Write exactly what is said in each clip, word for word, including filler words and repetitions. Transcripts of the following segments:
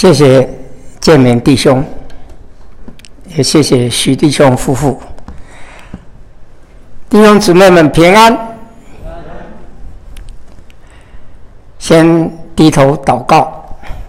谢谢建明弟兄，也谢谢徐弟兄夫妇。弟兄姊妹们平安。先低头祷告。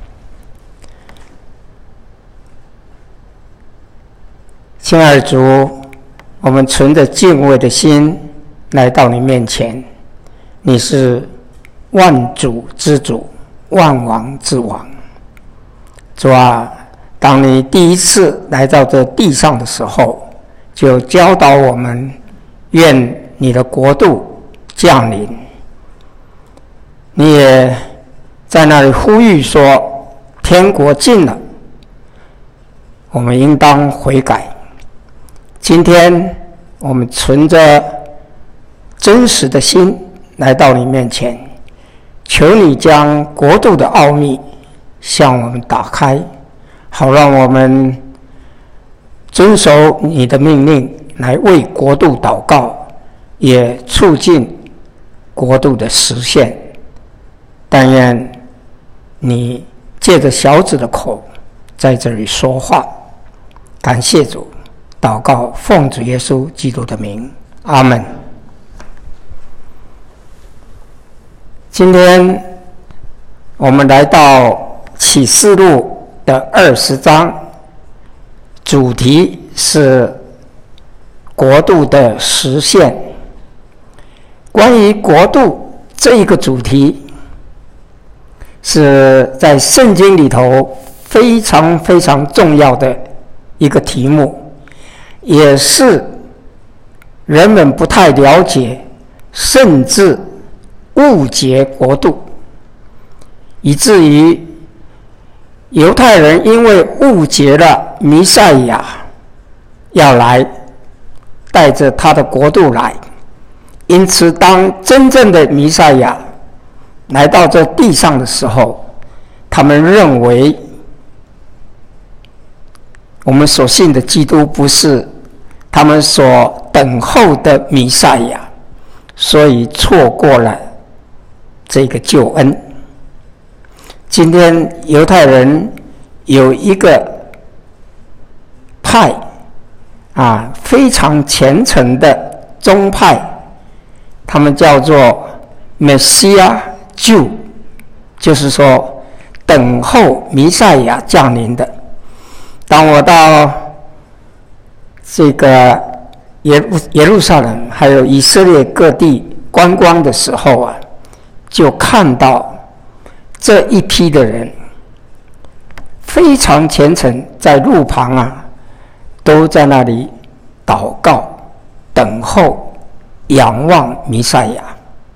亲爱的主，我们存着敬畏的心来到你面前，你是万主之主，万王之王。主啊，当你第一次来到这地上的时候，就教导我们，愿你的国度降临。你也在那里呼吁说，天国近了，我们应当悔改。今天我们存着真实的心来到你面前，求你将国度的奥秘向我们打开，好让我们遵守你的命令，来为国度祷告，也促进国度的实现。但愿你借着小子的口在这里说话。感谢主，祷告奉主耶稣基督的名，阿们。今天我们来到启示录的二十章，主题是国度的实现。关于国度这一个主题，是在圣经里头非常非常重要的一个题目，也是人们不太了解，甚至误解国度，以至于犹太人因为误解了弥赛亚要来带着他的国度来，因此当真正的弥赛亚来到这地上的时候，他们认为我们所信的基督不是他们所等候的弥赛亚，所以错过了这个救恩。今天犹太人有一个派啊，非常虔诚的宗派，他们叫做 Messiah Jew， 就是说等候弥赛亚降临的。当我到这个耶路耶路撒冷还有以色列各地观光的时候啊，就看到这一批的人非常虔诚，在路旁啊都在那里祷告，等候仰望弥赛亚。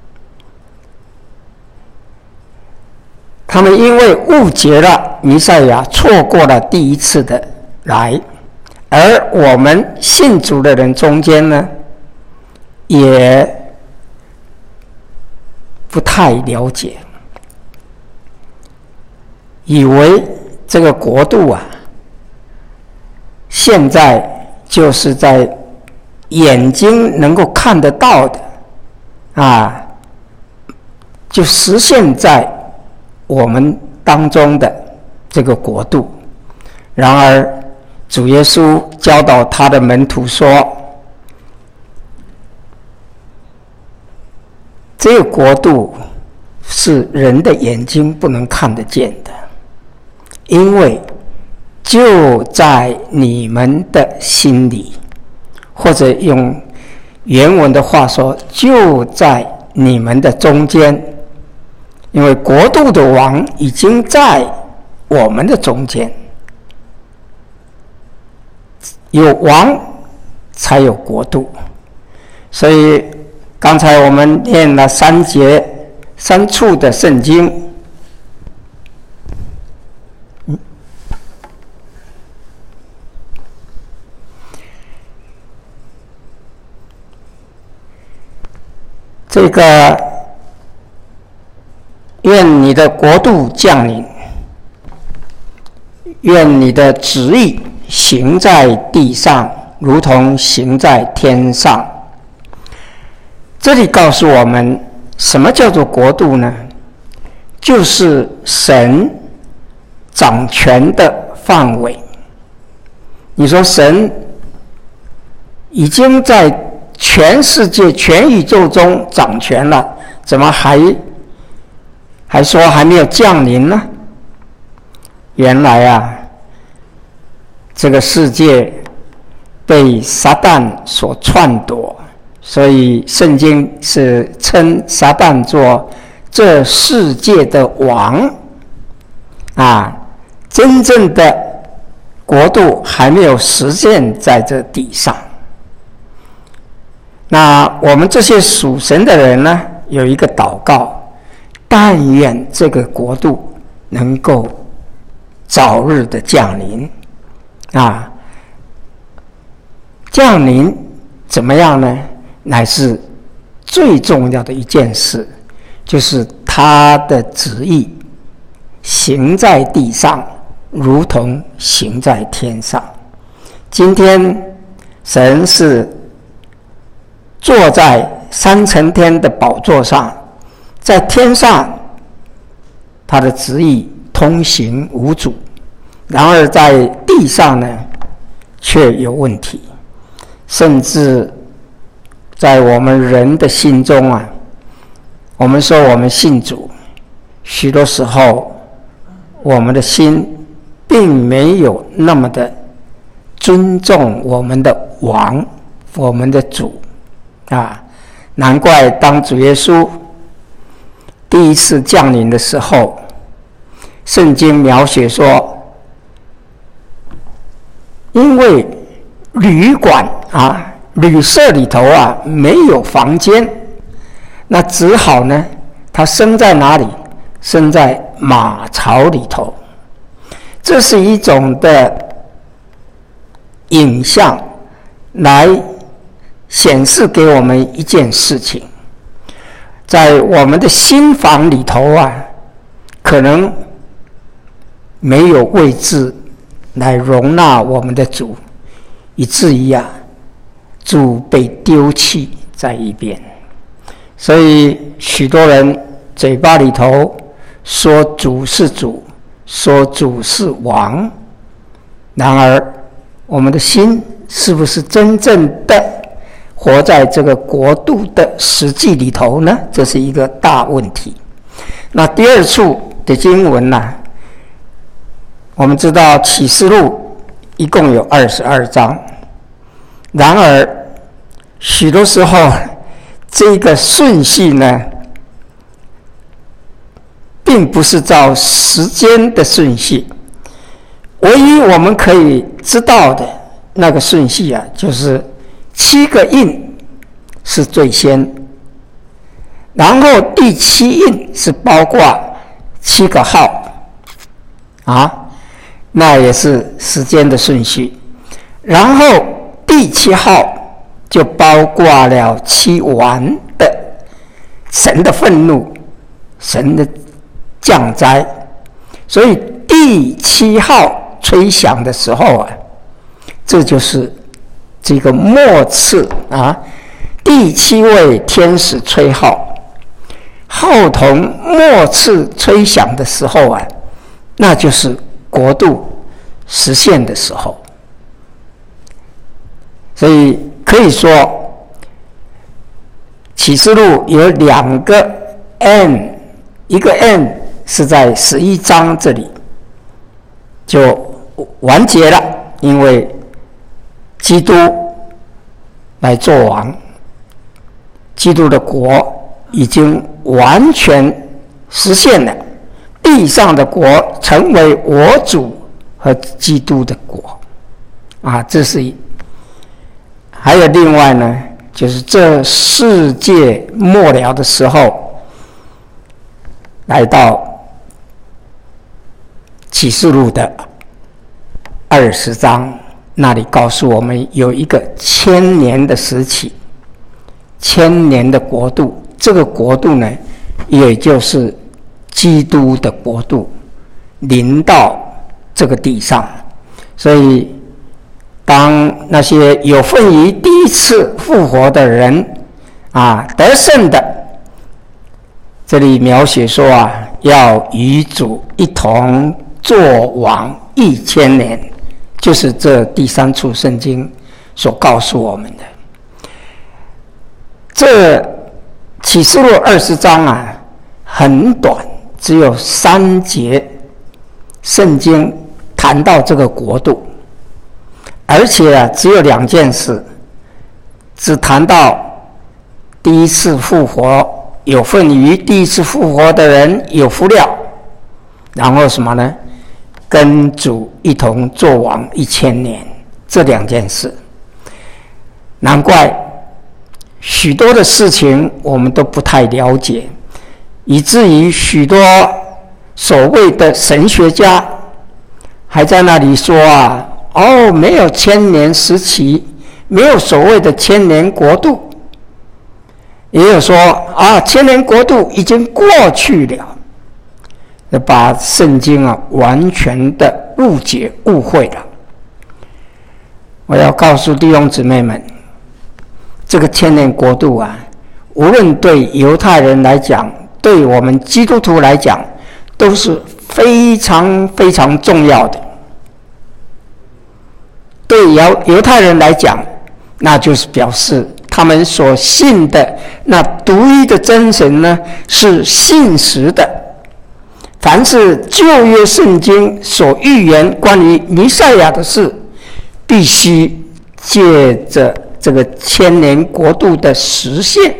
他们因为误解了弥赛亚，错过了第一次的来，而我们信主的人中间呢，也不太了解，以为这个国度啊，现在就是在眼睛能够看得到的啊，就实现在我们当中的这个国度。然而主耶稣教导他的门徒说，这个国度是人的眼睛不能看得见的，因为就在你们的心里，或者用原文的话说，就在你们的中间。因为国度的王已经在我们的中间，有王才有国度。所以刚才我们念了三节三处的圣经，嗯，这个愿你的国度降临，愿你的旨意行在地上，如同行在天上。这里告诉我们，什么叫做国度呢？就是神掌权的范围。你说神已经在全世界、全宇宙中掌权了，怎么还还说还没有降临呢？原来啊，这个世界被撒旦所篡夺，所以圣经是称撒旦做这世界的王啊，真正的国度还没有实现在这地上。那我们这些属神的人呢，有一个祷告，但愿这个国度能够早日的降临啊！降临怎么样呢？乃是最重要的一件事，就是他的旨意行在地上，如同行在天上。今天神是坐在三层天的宝座上，在天上他的旨意通行无阻，然而在地上呢却有问题，甚至在我们人的心中啊，我们说我们信主，许多时候我们的心并没有那么的尊重我们的王，我们的主啊，难怪当主耶稣第一次降临的时候，圣经描写说，因为旅馆啊，旅社里头啊没有房间，那只好呢，他生在哪里？生在马槽里头。这是一种的影像，来显示给我们一件事情，在我们的心房里头啊，可能没有位置来容纳我们的主，以至于啊，主被丢弃在一边。所以许多人嘴巴里头说主是主，说主是王，然而我们的心是不是真正的活在这个国度的实际里头呢？这是一个大问题。那第二处的经文呢、啊，我们知道启示录一共有二十二章，然而许多时候这个顺序呢，并不是照时间的顺序，唯一我们可以知道的那个顺序啊，就是七个印是最先，然后第七印是包括七个号啊，那也是时间的顺序，然后第七号就包括了七丸的神的愤怒，神的降灾。所以第七号吹响的时候啊，这就是这个末次啊，第七位天使吹号，号筒末次吹响的时候啊，那就是国度实现的时候。所以可以说启示录有两个 N， 一个 N 是在十一章这里就完结了，因为基督来做王，基督的国已经完全实现了，地上的国成为我主和基督的国啊，这是一。还有另外呢，就是这世界末了的时候，来到启示录的二十章，那里告诉我们有一个千年的时期，千年的国度，这个国度呢，也就是基督的国度临到这个地上。所以当那些有份于第一次复活的人啊，得胜的，这里描写说啊，要与主一同作王一千年，就是这第三处圣经所告诉我们的。这启示录二十章啊，很短，只有三节圣经谈到这个国度，而且啊，只有两件事，只谈到第一次复活，有份于第一次复活的人有福了，然后什么呢？跟主一同作王一千年，这两件事。难怪许多的事情我们都不太了解，以至于许多所谓的神学家还在那里说啊，哦，没有千年时期，没有所谓的千年国度。也有说啊，千年国度已经过去了，把圣经啊完全的误解误会了。我要告诉弟兄姊妹们，这个千年国度啊，无论对犹太人来讲，对我们基督徒来讲，都是非常非常重要的。对犹犹太人来讲，那就是表示他们所信的那独一的真神呢，是信实的。凡是旧约圣经所预言关于弥赛亚的事，必须借着这个千年国度的实现，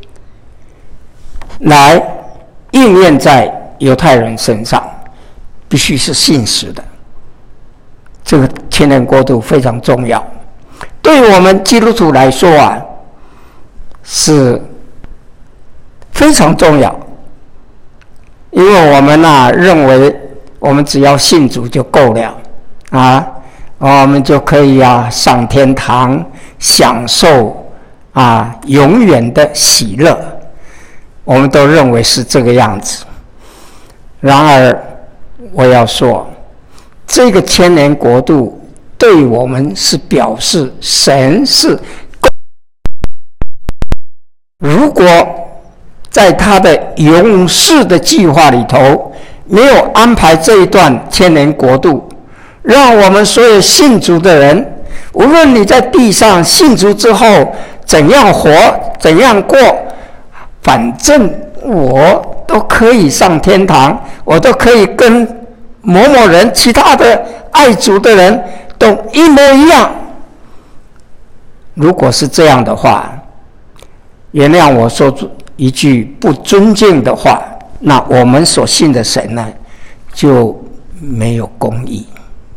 来应验在犹太人身上，必须是信实的。这个千年国度非常重要，对我们基督徒来说啊，是非常重要。因为我们啊认为我们只要信主就够了啊，我们就可以啊上天堂，享受啊永远的喜乐，我们都认为是这个样子。然而我要说，这个千年国度对我们是表示神是，如果在他的永世的计划里头没有安排这一段千年国度，让我们所有信主的人，无论你在地上信主之后怎样活怎样过，反正我都可以上天堂，我都可以跟某某人其他的爱主的人都一模一样。如果是这样的话，原谅我说一句不尊敬的话，那我们所信的神呢，就没有公义。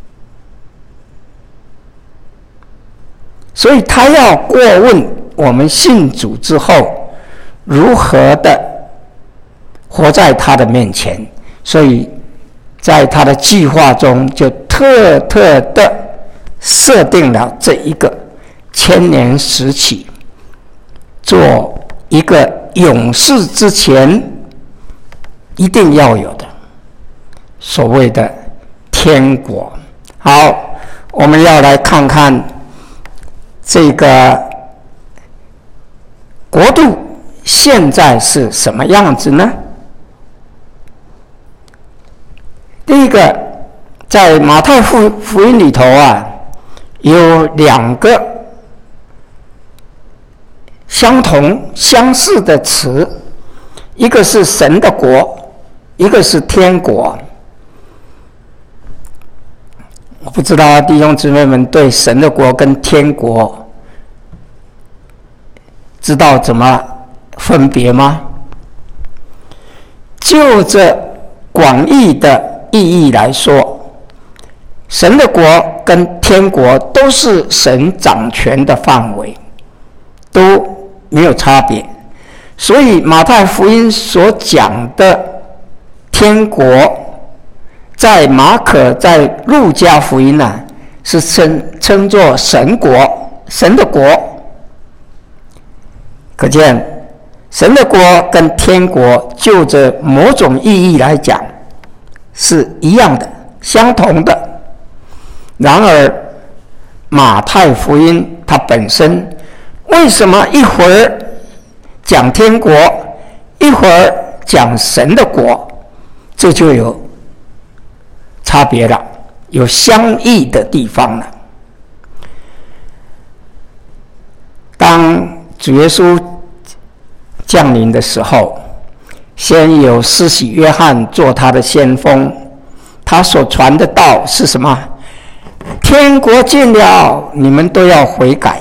所以他要过问我们信主之后如何的活在他的面前，所以在他的计划中就特特的设定了这一个千年时期，做一个永世之前一定要有的所谓的天国。好，我们要来看看这个国度现在是什么样子呢？第一个，在马太福福音里头啊，有两个相同相似的词，一个是神的国，一个是天国。我不知道弟兄姊妹们对神的国跟天国知道怎么分别吗？就这广义的意义来说，神的国跟天国都是神掌权的范围，都没有差别。所以马太福音所讲的天国，在马可在路加福音呢、啊，是称称作神国，神的国。可见神的国跟天国就着某种意义来讲是一样的，相同的。然而马太福音它本身为什么一会儿讲天国，一会儿讲神的国，这就有差差别了，有相异的地方了。当主耶稣降临的时候，先有施洗约翰做他的先锋，他所传的道是什么？天国近了，你们都要悔改。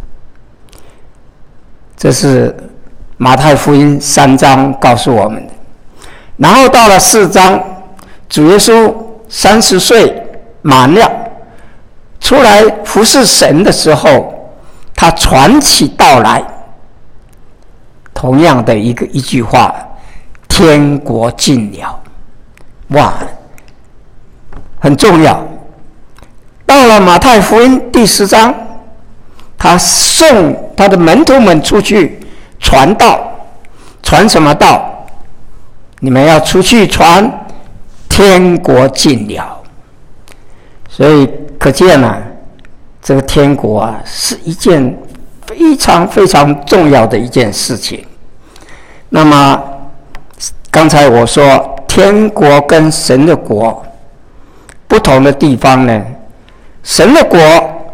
这是马太福音三章告诉我们的。然后到了四章，主耶稣三十岁满了，出来服侍神的时候，他传起道来，同样的一个一句话：天国近了。哇，很重要。到了马太福音第十章，他送他的门徒们出去传道，传什么道？你们要出去传天国近了。所以可见啊，这个天国啊，是一件非常非常重要的一件事情。那么刚才我说天国跟神的国不同的地方呢，神的国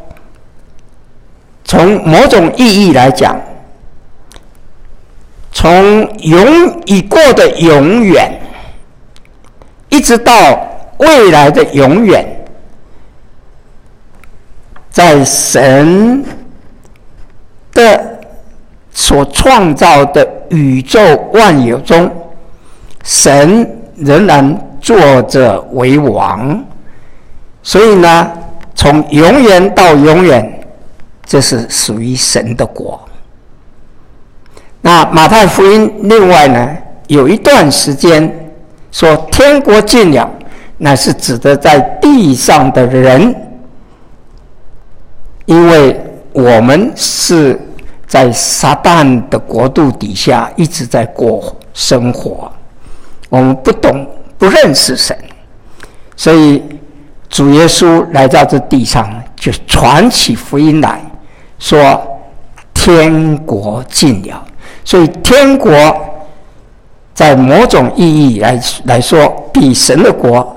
从某种意义来讲，从永已过的永远一直到未来的永远，在神的所创造的宇宙万有中，神仍然坐着为王。所以呢，从永远到永远，这是属于神的国。那马太福音另外呢，有一段时间说天国近了，那是指的在地上的人，因为我们是在撒旦的国度底下一直在过生活，我们不懂不认识神，所以主耶稣来到这地上，就传起福音来说天国近了。所以天国在某种意义 来, 来说比神的国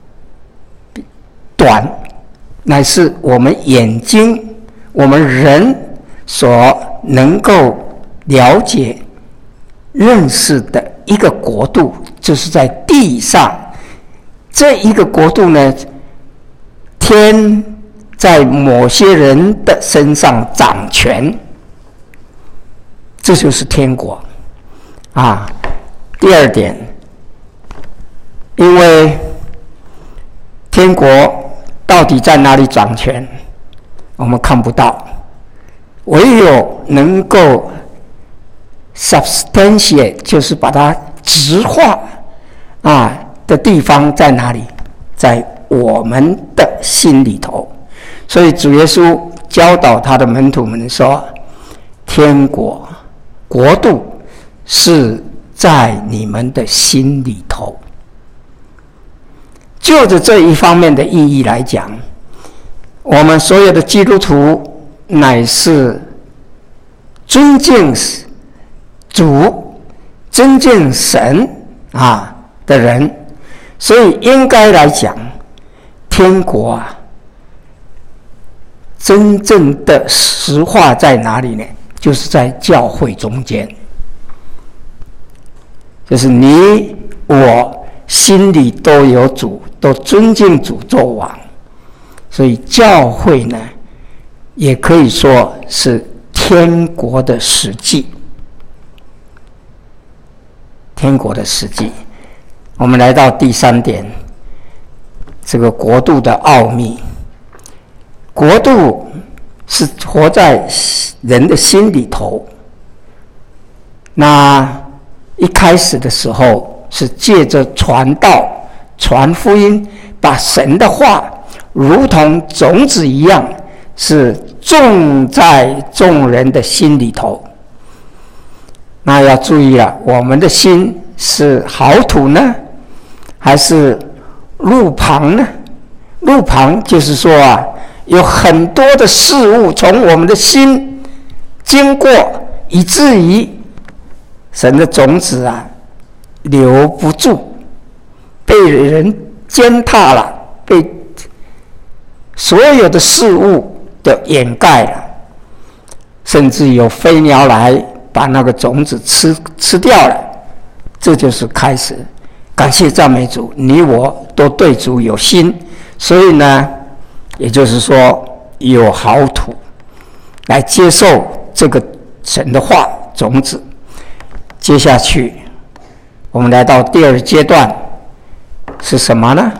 短，乃是我们眼睛我们人所能够了解认识的一个国度，就是在地上这一个国度呢，天在某些人的身上掌权，这就是天国啊。第二点，因为天国到底在哪里掌权，我们看不到，唯有能够 substantiate， 就是把它质化啊的地方在哪里？在我们的心里头。所以主耶稣教导他的门徒们说，天国国度是在你们的心里头。就着这一方面的意义来讲，我们所有的基督徒乃是尊敬主、尊敬神啊的人，所以应该来讲，天国啊，真正的实化在哪里呢？就是在教会中间，就是你我心里都有主，都尊敬主做王，所以教会呢，也可以说是天国的实际。天国的实际，我们来到第三点，这个国度的奥秘。国度是活在人的心里头。那一开始的时候是借着传道、传福音，把神的话如同种子一样，是种在众人的心里头。那要注意了，我们的心是好土呢，还是路旁呢？路旁就是说啊，有很多的事物从我们的心经过，以至于神的种子啊留不住，被人践踏了被所有的事物都掩盖了，甚至有飞鸟来把那个种子吃吃掉了。这就是开始。感谢赞美主，你我都对主有心，所以呢，也就是说有好土来接受这个神的话种子。接下去我们来到第二阶段是什么呢？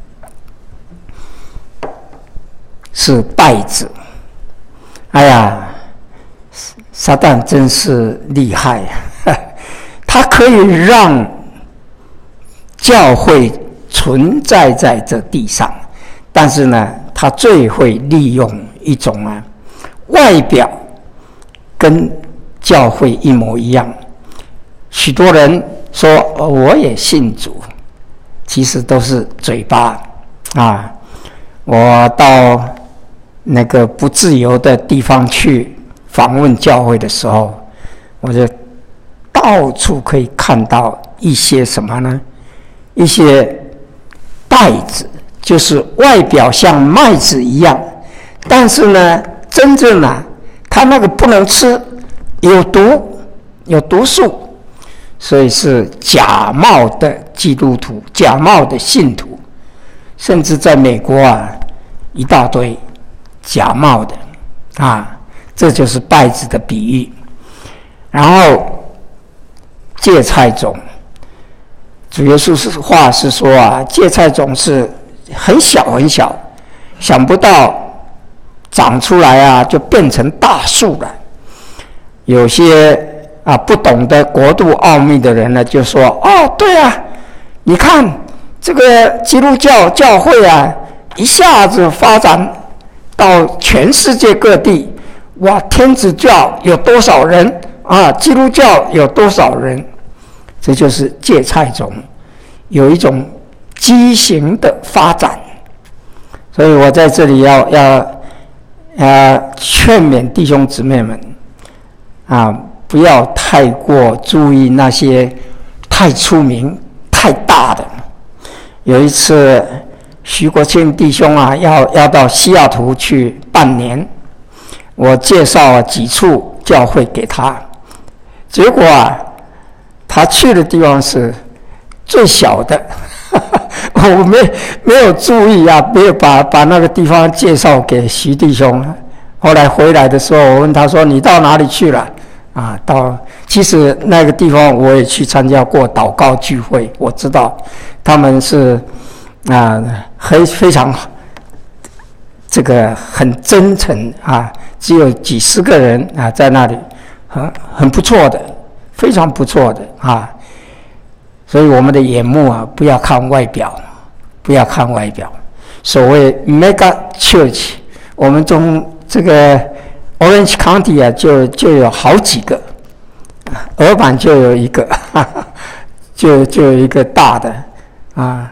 是稗子。哎呀，撒旦真是厉害呀！他可以让教会存在在这地上，但是呢，他最会利用一种啊外表跟教会一模一样。许多人说、哦、我也信主，其实都是嘴巴啊。我到那个不自由的地方去访问教会的时候，我就到处可以看到一些什么呢？一些稗子，就是外表像麦子一样，但是呢，真正啊，它那个不能吃，有毒，有毒素。所以是假冒的基督徒，假冒的信徒，甚至在美国啊，一大堆假冒的啊，这就是稗子的比喻。然后芥菜种，主耶稣是话是说啊，芥菜种是很小很小，想不到长出来啊，就变成大树了。有些啊，不懂得国度奥秘的人呢，就说：“哦，对啊，你看这个基督教教会啊，一下子发展到全世界各地，哇，天主教有多少人啊？基督教有多少人？这就是芥菜种，有一种畸形的发展。所以我在这里要要呃劝勉弟兄姊妹们啊。”不要太过注意那些太出名、太大的。有一次，徐国庆弟兄啊，要要到西雅图去半年，我介绍了几处教会给他，结果啊，他去的地方是最小的，我没没有注意啊，没有把把那个地方介绍给徐弟兄。后来回来的时候，我问他说：“你到哪里去了？”啊，到其实那个地方我也去参加过祷告聚会，我知道他们是啊，很非常这个很真诚啊，只有几十个人啊在那里，很很不错的，非常不错的啊。所以我们的眼目啊，不要看外表，不要看外表。所谓 mega church， 我们中这个。Orange County 啊，就就有好几个，俄版就有一个，哈哈就就有一个大的啊。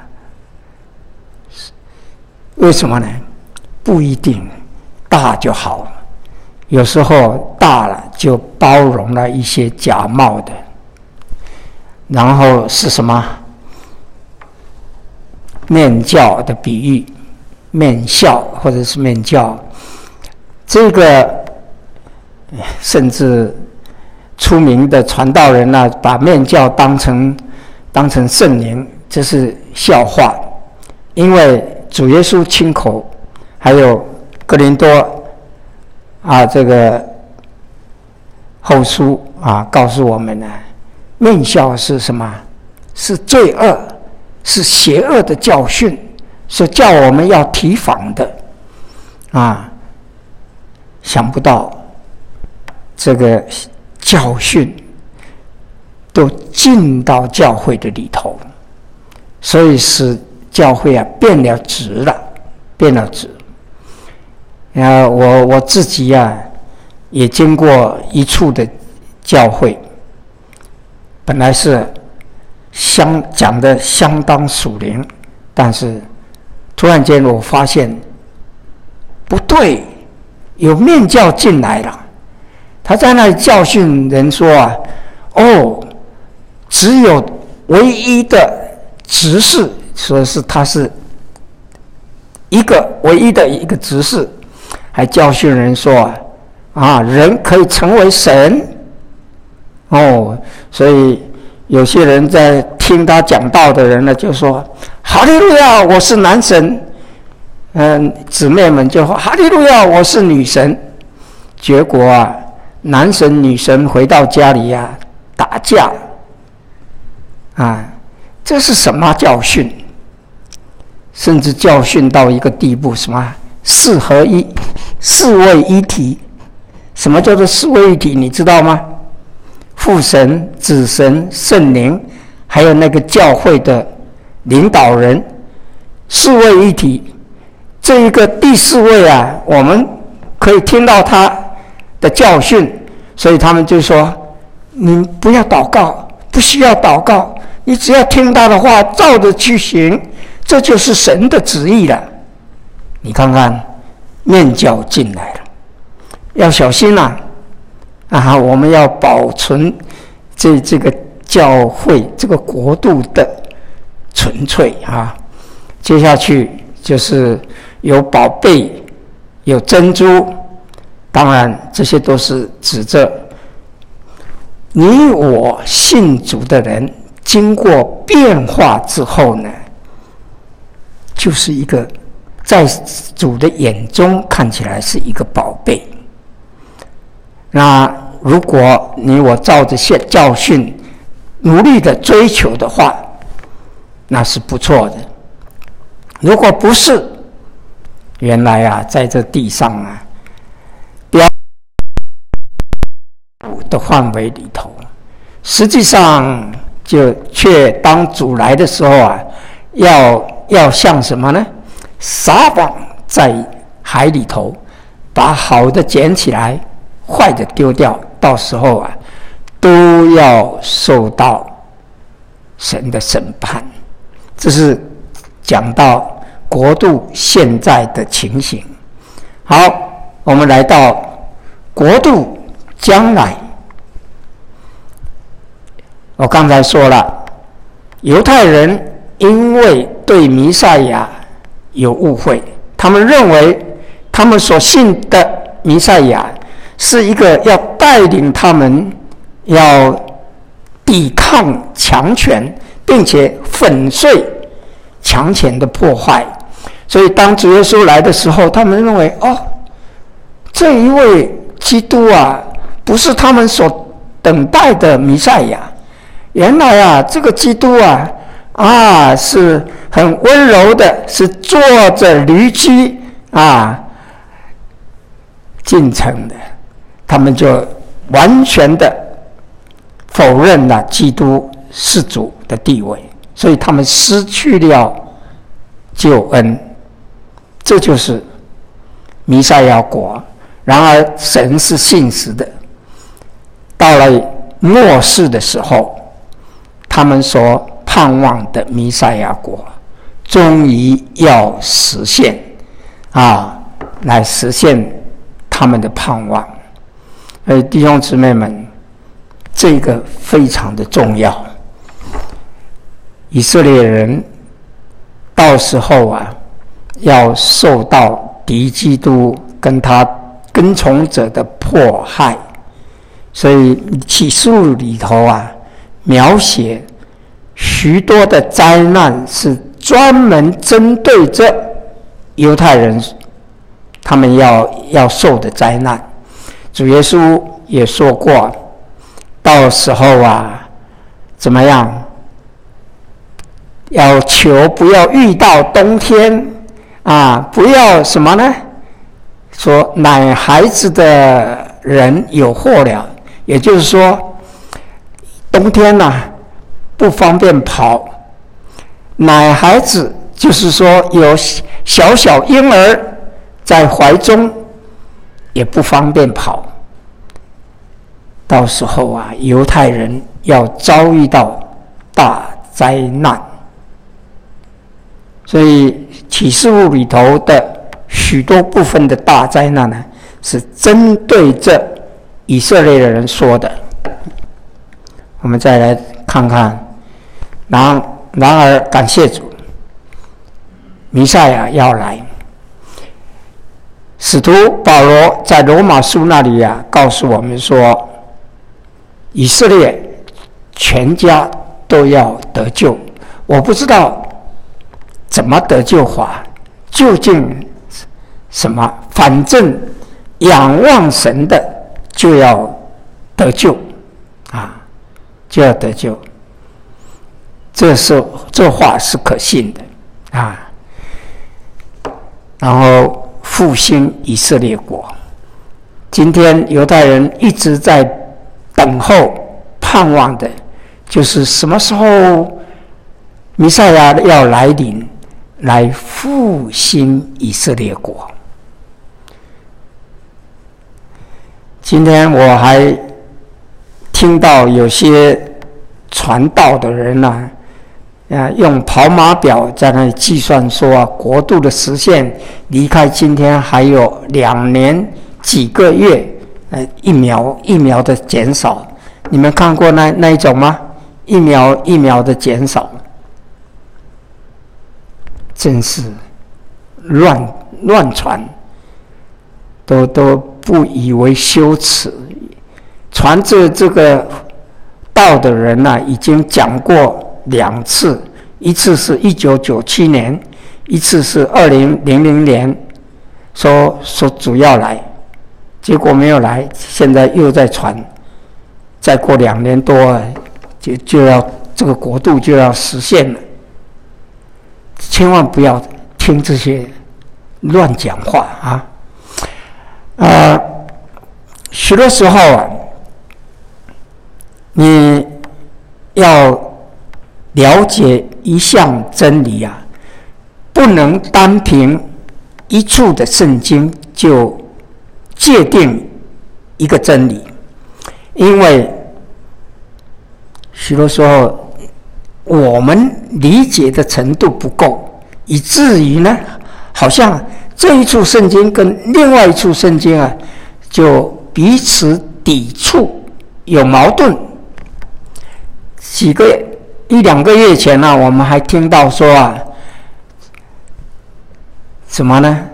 为什么呢？不一定大就好，有时候大了就包容了一些假冒的。然后是什么？面教的比喻，面笑或者是面教，这个。甚至出名的传道人呢、啊，把面教当成当成圣灵，这是笑话。因为主耶稣亲口，还有哥林多啊这个后书啊，告诉我们呢，面笑是什么？是罪恶，是邪恶的教训，是叫我们要提防的啊。想不到。这个教训都进到教会的里头，所以使教会啊变了质了，变了质。啊，我我自己啊也经过一处的教会，本来是相讲的相当属灵，但是突然间我发现不对，有面教进来了。他在那里教训人说啊，哦，只有唯一的执事，说是他是一个唯一的一个执事，还教训人说啊，人可以成为神哦。所以有些人在听他讲道的人呢，就说哈利路亚，我是男神。嗯，姊妹们就说哈利路亚，我是女神。结果啊，男神女神回到家里呀、啊，打架啊，这是什么教训？甚至教训到一个地步，什么四合一、四位一体？什么叫做四位一体？你知道吗？父神、子神、圣灵，还有那个教会的领导人，四位一体。这一个第四位啊，我们可以听到他的教训，所以他们就说：你不要祷告，不需要祷告，你只要听他的话，照着去行，这就是神的旨意了。你看看，面教进来了，要小心啊！啊，我们要保存这这个教会这个国度的纯粹啊。接下去就是有宝贝，有珍珠，当然这些都是指着你我信主的人，经过变化之后呢，就是一个在主的眼中看起来是一个宝贝。那如果你我照着教训努力的追求的话，那是不错的。如果不是，原来啊，在这地上啊，标的范围里头，实际上就却当主来的时候啊，要要像什么呢？撒网在海里头，把好的捡起来，坏的丢掉，到时候啊，都要受到神的审判。这是讲到国度现在的情形。好，我们来到国度将来。我刚才说了，犹太人因为对弥赛亚有误会，他们认为他们所信的弥赛亚是一个要带领他们要抵抗强权，并且粉碎强权的破坏。所以当主耶稣来的时候，他们认为哦，这一位基督啊，不是他们所等待的弥赛亚。原来啊，这个基督啊啊是很温柔的，是坐着驴驹啊进城的。他们就完全的否认了基督是主的地位，所以他们失去了救恩。这就是弥赛亚国。然而神是信实的，到了末世的时候，他们所盼望的弥赛亚国终于要实现啊，来实现他们的盼望。所以弟兄姊妹们，这个非常的重要。以色列人到时候啊，要受到敌基督跟他跟从者的迫害。所以启示录里头啊，描写许多的灾难是专门针对着犹太人他们要要受的灾难。主耶稣也说过，到时候啊，怎么样？要求不要遇到冬天啊，不要什么呢？说奶孩子的人有祸了，也就是说，冬天呐、啊、不方便跑。奶孩子就是说有小小婴儿在怀中，也不方便跑。到时候啊，犹太人要遭遇到大灾难。所以启示录里头的许多部分的大灾难呢，是针对着以色列的人说的。我们再来看看，然然而感谢主，弥赛亚要来， 使徒保罗在罗马书那里啊，告诉我们说，以色列全家都要得救。我不知道怎么得救法，究竟什么？反正仰望神的就要得救啊，就要得救。这是这话是可信的啊。然后复兴以色列国，今天犹太人一直在等候盼望的，就是什么时候弥赛亚要来临，来复兴以色列国。今天我还听到有些传道的人呢、啊。啊，用跑马表在那里计算说啊，国度的实现离开今天还有两年几个月，呃，疫苗疫苗的减少，你们看过那那一种吗？疫苗疫苗的减少，真是乱乱传，都都不以为羞耻。传着这个道的人呢、啊，已经讲过两次，一次是一九九七年，一次是二零零零年，说说主要来，结果没有来，现在又在传，再过两年多就就要这个国度就要实现了，千万不要听这些乱讲话啊！呃，许多时候啊，你要了解一项真理啊，不能单凭一处的圣经就界定一个真理，因为许多时候我们理解的程度不够，以至于呢，好像这一处圣经跟另外一处圣经啊，就彼此抵触，有矛盾。几个一两个月前呢、啊，我们还听到说啊，什么呢？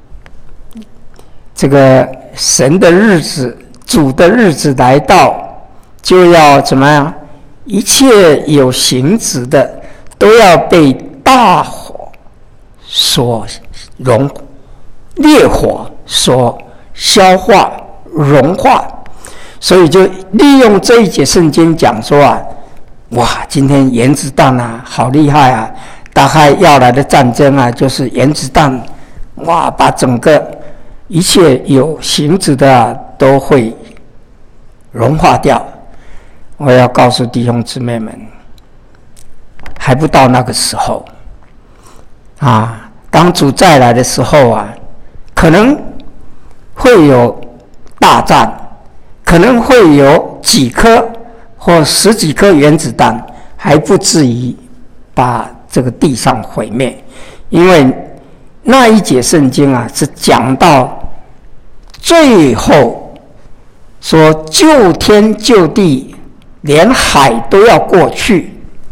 这个神的日子、主的日子来到，就要怎么样？一切有形质的都要被大火所融，烈火所消化、融化。所以就利用这一节圣经讲说啊，哇，今天原子弹啊，好厉害啊！大概要来的战争啊，就是原子弹，哇，把整个一切有形质的、啊、都会融化掉。我要告诉弟兄姊妹们，还不到那个时候啊！当主再来的时候啊，可能会有大战，可能会有几颗或十几颗原子弹，还不至于把这个地上毁灭。因为那一节圣经啊，是讲到最后说救天救地，连海都要过去。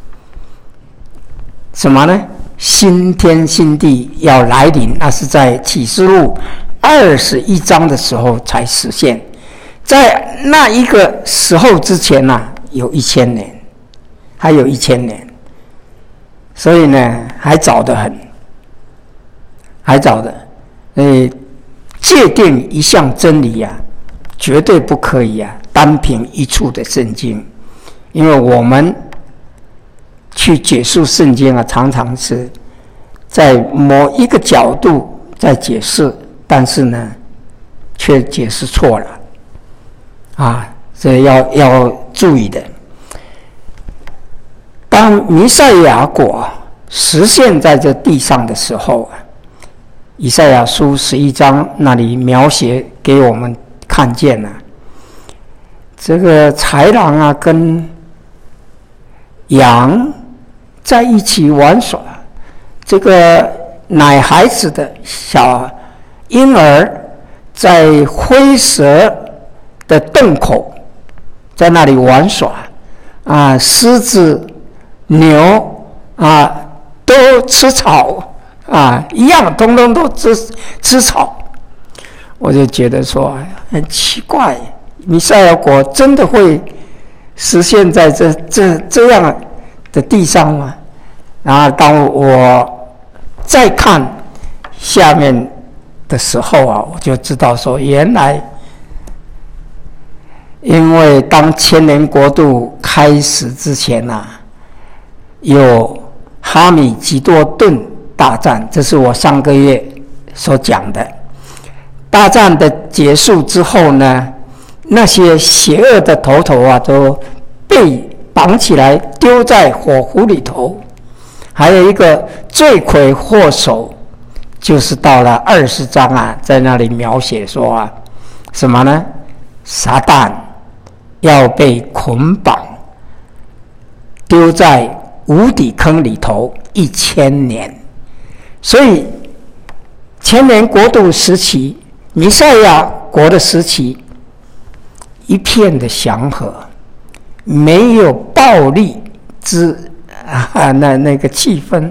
什么呢？新天新地要来临，那是在启示录二十一章的时候才实现。在那一个时候之前呢、啊，有一千年，还有一千年，所以呢，还早得很，还早的。呃，界定一项真理啊，绝对不可以啊，单凭一处的圣经，因为我们去解释圣经啊，常常是在某一个角度在解释，但是呢，却解释错了，啊，这要要注意的。当弥赛亚国实现在这地上的时候啊，以赛亚书十一章那里描写给我们看见了、啊，这个豺狼啊跟羊在一起玩耍，这个奶孩子的小婴儿在灰蛇的洞口在那里玩耍啊，狮子、牛啊都吃草啊，一样，通通都吃吃草。 我就觉得说很奇怪，弥赛亚国真的会实现在这这这样的地上吗？然后当我再看下面的时候啊，我就知道说，原来因为当千年国度开始之前啊，有哈米吉多顿大战，这是我上个月所讲的。大战的结束之后呢，那些邪恶的头头啊，都被绑起来丢在火湖里头。还有一个罪魁祸首，就是到了二十章啊，在那里描写说啊，什么呢？撒旦要被捆绑，丢在无底坑里头一千年。所以千年国度时期，弥赛亚国的时期，一片的祥和，没有暴力之啊那那个气氛，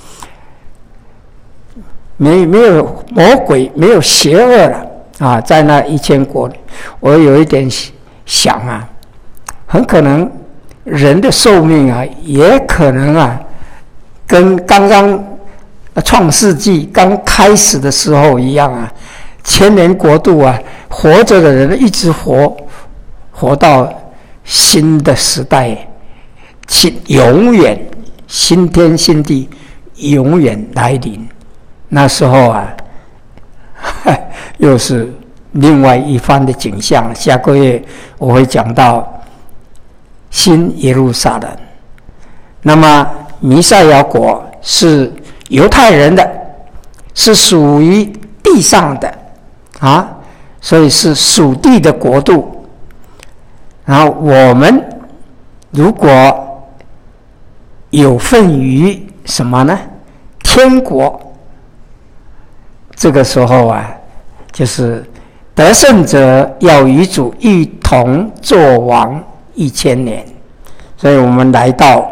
没没有魔鬼，没有邪恶了啊，在那一千国里，我有一点想啊，很可能人的寿命啊，也可能啊，跟刚刚创世纪刚开始的时候一样啊，千年国度啊，活着的人一直活，活到新的时代，新永远新天新地永远来临。那时候啊，又是另外一番的景象。下个月我会讲到新耶路撒冷。那么弥赛亚国是犹太人的，是属于地上的啊，所以是属地的国度。然后我们如果有份于什么呢？天国。这个时候啊，就是得胜者要与主一同作王一千年。所以我们来到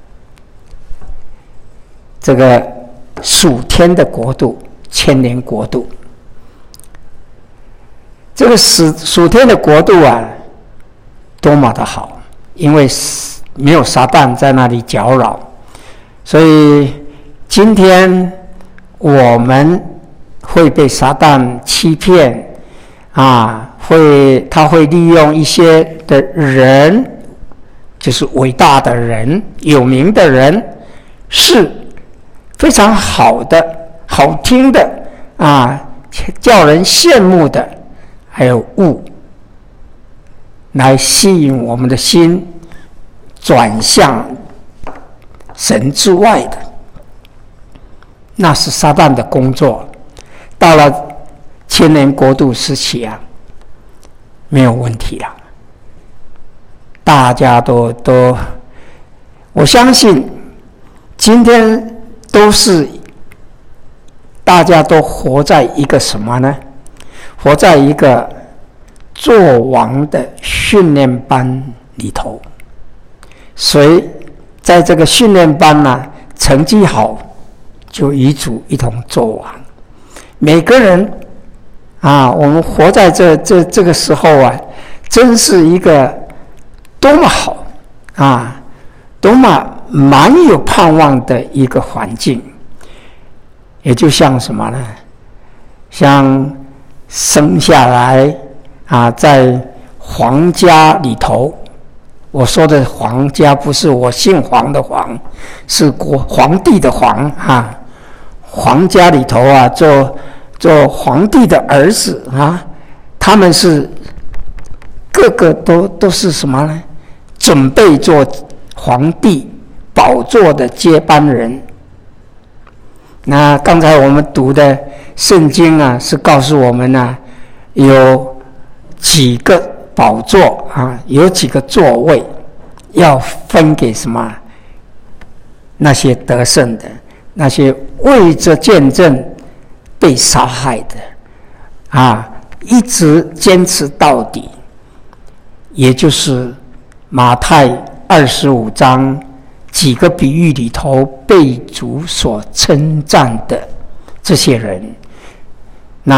这个属天的国度，千年国度。这个属属天的国度啊，多么的好，因为没有撒旦在那里搅扰，所以今天我们会被撒旦欺骗啊，会他会利用一些的人，就是伟大的人、有名的人，是非常好的、好听的啊，叫人羡慕的，还有物，来吸引我们的心转向神之外的，那是撒旦的工作。到了千年国度时期啊，没有问题了，大家都都，我相信今天都是大家都活在一个什么呢？活在一个做王的训练班里头。谁在这个训练班呢、啊，成绩好，就与主一同做王。每个人啊，我们活在这这这个时候啊，真是一个多么好啊，多么蛮有盼望的一个环境。也就像什么呢？像生下来啊，在皇家里头，我说的皇家不是我姓黄的黄，是国皇帝的皇啊。皇家里头啊，做做皇帝的儿子啊，他们是个个都都是什么呢？准备做皇帝宝座的接班人。那刚才我们读的圣经啊，是告诉我们呢、啊，有几个宝座啊，有几个座位要分给什么？那些得胜的，那些为着见证被杀害的啊，一直坚持到底，也就是马太二十五章几个比喻里头被主所称赞的这些人。那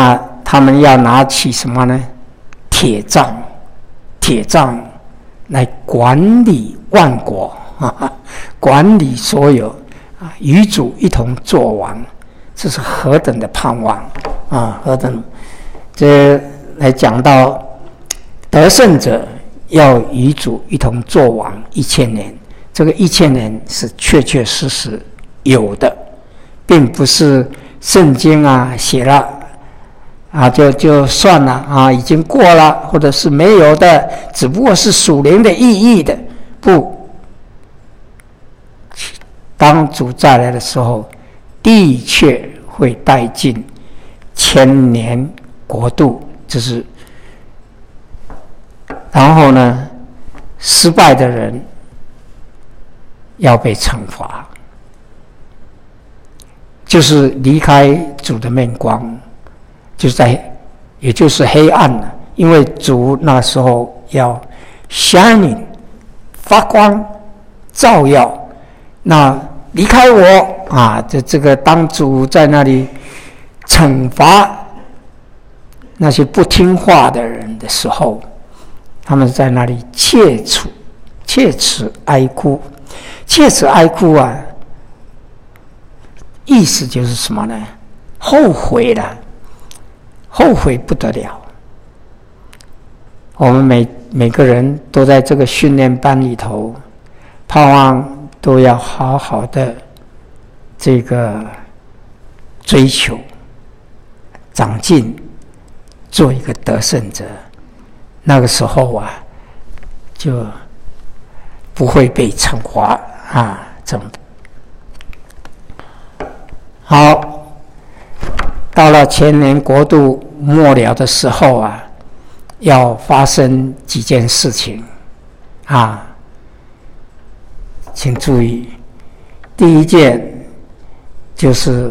他们要拿起什么呢？铁杖，铁杖来管理万国，哈哈，管理所有啊，与主一同作王，这是何等的盼望啊！何等，这来讲到得胜者要与主一同作王一千年，这个一千年是确确实实有的，并不是圣经啊写了啊就就算了啊，已经过了，或者是没有的，只不过是属灵的意义的。不，当主再来的时候，的确会带进千年国度，就是然后呢，失败的人要被惩罚，就是离开主的面光，就是在，也就是黑暗了。因为主那时候要 shining 发光照耀，那离开我啊，这这个当主在那里惩罚那些不听话的人的时候，他们在那里切齿切齿哀哭，切齿哀哭啊，意思就是什么呢？后悔了，后悔不得了。我们每每个人都在这个训练班里头，盼望都要好好的这个追求长进，做一个得胜者。那个时候啊，就不会被惩罚啊！这么好，到了千年国度末了的时候啊，要发生几件事情啊，请注意。第一件就是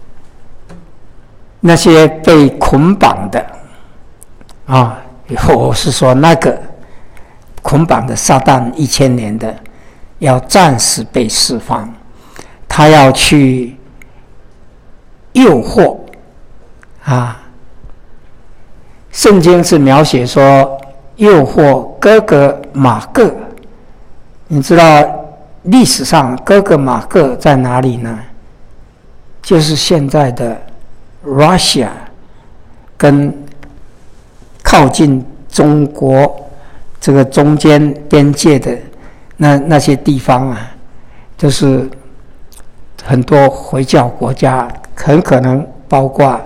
那些被捆绑的啊，我是说那个捆绑的撒旦一千年的，要暂时被释放，他要去诱惑啊。圣经是描写说诱惑哥哥马各，你知道历史上哥哥马各在哪里呢？就是现在的 Russia 跟靠近中国这个中间边界的那那些地方啊，就是很多回教国家，很可能包括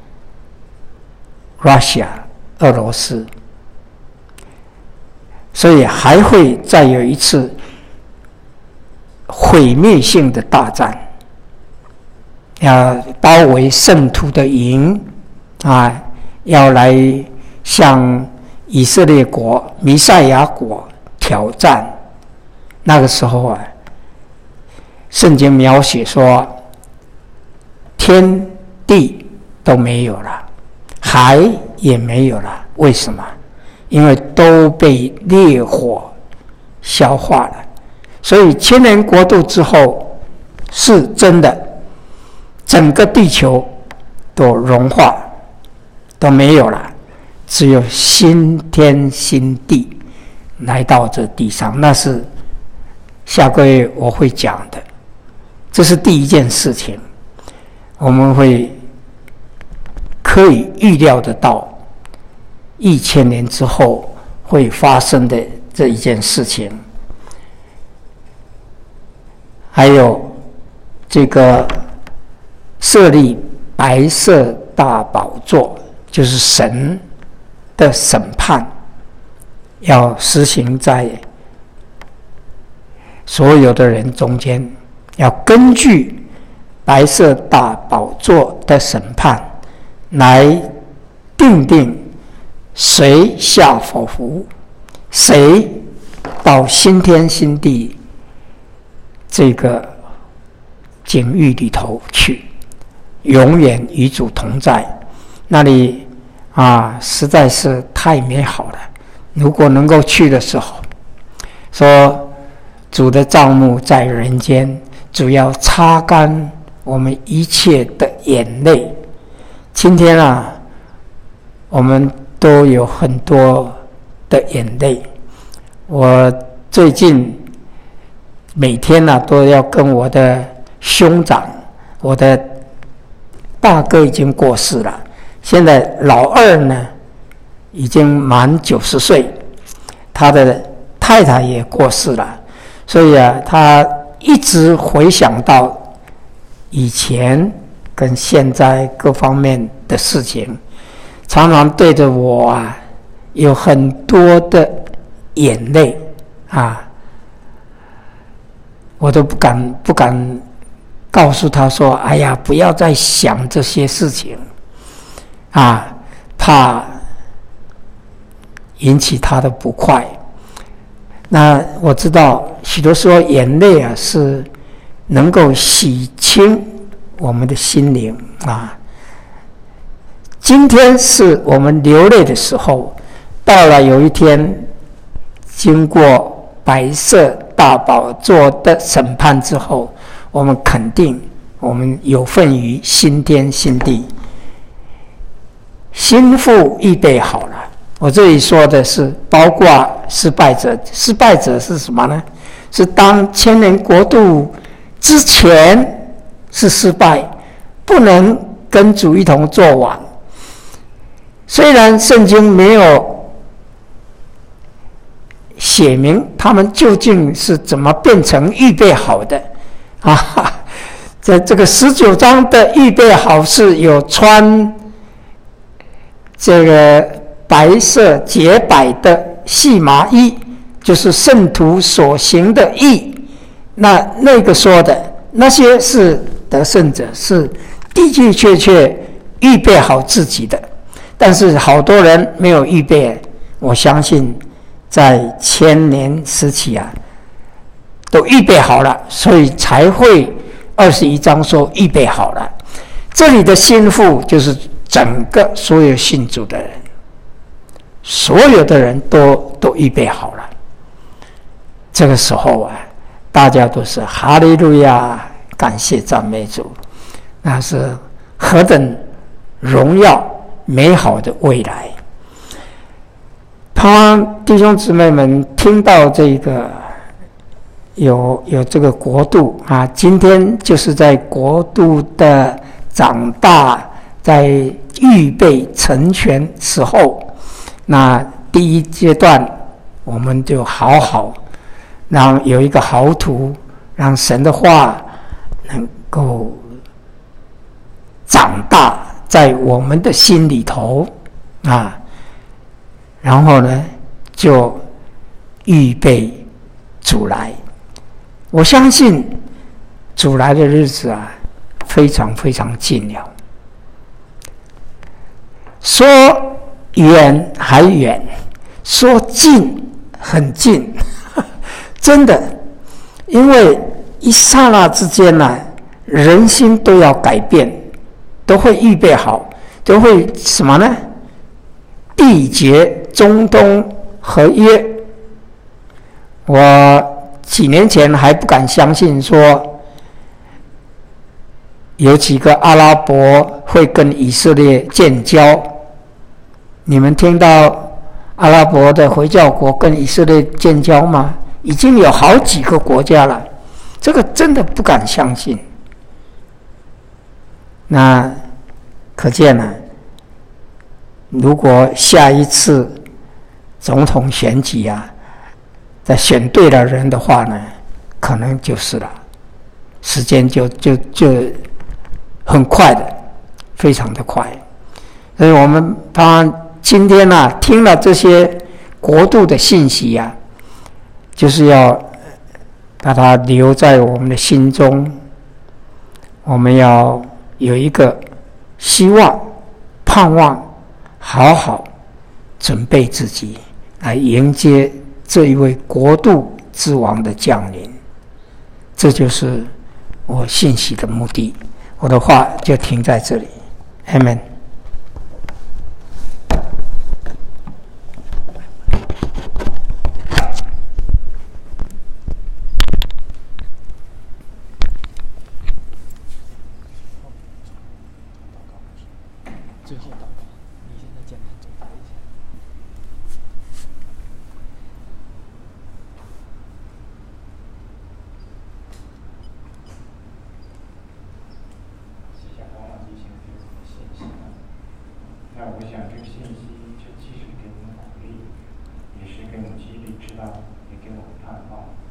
Russia 俄罗斯，所以还会再有一次毁灭性的大战，要包围圣徒的营啊，要来向以色列国、弥赛亚国挑战。那个时候啊，圣经描写说，天地都没有了，海也没有了。为什么？因为都被烈火消化了。所以千年国度之后，是真的，整个地球都融化，都没有了。只有新天新地来到这地上，那是下个月我会讲的。这是第一件事情，我们会可以预料得到一千年之后会发生的这一件事情。还有这个设立白色大宝座，就是神的审判要实行在所有的人中间，要根据白色大宝座的审判来定定谁下佛服，谁到新天新地这个境遇里头去，永远与主同在。那里啊，实在是太美好了。如果能够去的时候，说主的帐幕在人间，主要擦干我们一切的眼泪。今天啊， 我们都有很多的眼泪。我最近每天呢、啊、都要跟我的兄长，我的大哥已经过世了，现在老二呢已经满九十岁，他的太太也过世了，所以啊，他一直回想到以前跟现在各方面的事情，常常对着我啊有很多的眼泪啊，我都不敢不敢告诉他说：“哎呀，不要再想这些事情啊，怕引起他的不快。”那我知道许多时候眼泪啊是能够洗清我们的心灵啊。今天是我们流泪的时候，到了有一天经过白色大宝座的审判之后，我们肯定我们有份于新天新地，心腹预备好了。我这里说的是包括失败者，失败者是什么呢？是当千年国度之前是失败，不能跟主一同作王。虽然圣经没有写明他们究竟是怎么变成预备好的啊，在这个十九章的预备好是有穿这个白色洁白的细麻衣，就是圣徒所行的义。那那个说的那些是得胜者，是的的确确预备好自己的。但是好多人没有预备，我相信在千年时期啊，都预备好了，所以才会二十一章说预备好了。这里的心腹就是整个所有信主的人，所有的人都都预备好了。这个时候啊，大家都是哈利路亚，感谢赞美主，那是何等荣耀美好的未来。盼望弟兄姊妹们听到这个有有这个国度啊，今天就是在国度的长大，在预备成全时候，那第一阶段我们就好好让有一个好土，让神的话能够长大在我们的心里头啊，然后呢就预备主来。我相信主来的日子啊非常非常近了，说远还远，说近很近，真的，因为一刹那之间呢、啊，人心都要改变，都会预备好，都会什么呢？缔结中东合约。我几年前还不敢相信说有几个阿拉伯会跟以色列建交。你们听到阿拉伯的回教国跟以色列建交吗？已经有好几个国家了，这个真的不敢相信。那可见呢、啊，如果下一次总统选举啊，再选对了人的话呢，可能就是了，时间就就就很快的，非常的快。所以我们当然今天呢、啊，听了这些国度的信息啊，就是要把它留在我们的心中，我们要有一个希望、盼望，好好准备自己来迎接这一位国度之王的降临。这就是我信息的目的。我的话就停在这里。阿们。 最后祷告，你现在简单做。 信息，就即使给我们鼓励，也是给我们激励，知道也给我们盼望。